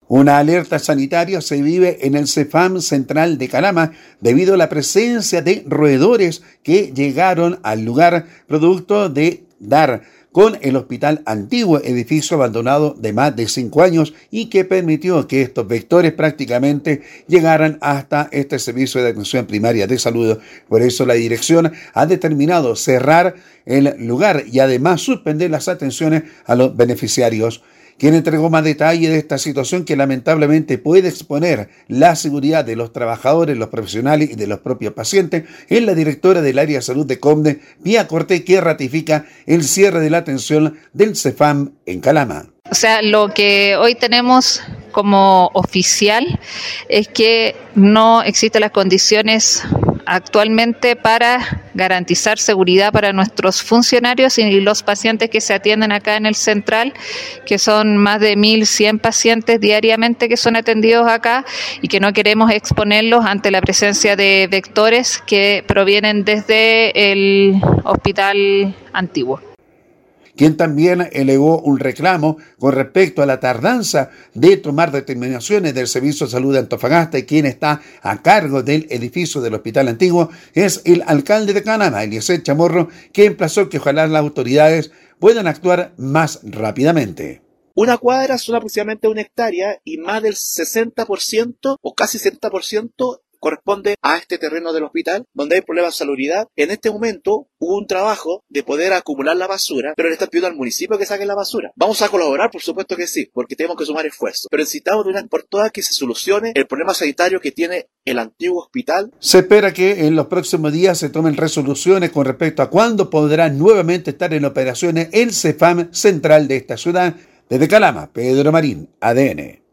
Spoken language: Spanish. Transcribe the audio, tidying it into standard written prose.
Una alerta sanitaria se vive en el CEFAM central de Calama debido a la presencia de roedores que llegaron al lugar producto de dar con el hospital antiguo, edificio abandonado de más de 5 años y que permitió que estos vectores prácticamente llegaran hasta este servicio de atención primaria de salud. Por eso la dirección ha determinado cerrar el lugar y además suspender las atenciones a los beneficiarios. Quien entregó más detalle de esta situación que lamentablemente puede exponer la seguridad de los trabajadores, los profesionales y de los propios pacientes es la directora del área de salud de Conde, Pía Cortés, que ratifica el cierre de la atención del CEFAM en Calama. O sea, lo que hoy tenemos como oficial es que no existen las condiciones actualmente para garantizar seguridad para nuestros funcionarios y los pacientes que se atienden acá en el central, que son más de 1.100 pacientes diariamente que son atendidos acá y que no queremos exponerlos ante la presencia de vectores que provienen desde el hospital antiguo. Quien también elevó un reclamo con respecto a la tardanza de tomar determinaciones del Servicio de Salud de Antofagasta y quien está a cargo del edificio del Hospital Antiguo es el alcalde de Calama, Eliezer Chamorro, que emplazó que ojalá las autoridades puedan actuar más rápidamente. Una cuadra son aproximadamente 1 hectárea y más del 60% o casi 60% corresponde a este terreno del hospital, donde hay problemas de salubridad. En este momento hubo un trabajo de poder acumular la basura, pero le están pidiendo al municipio que saque la basura. Vamos a colaborar, por supuesto que sí, porque tenemos que sumar esfuerzos, pero necesitamos de una vez por todas que se solucione el problema sanitario que tiene el antiguo hospital. Se espera que en los próximos días se tomen resoluciones con respecto a cuándo podrá nuevamente estar en operaciones el CEFAM central de esta ciudad. Desde Calama, Pedro Marín, ADN.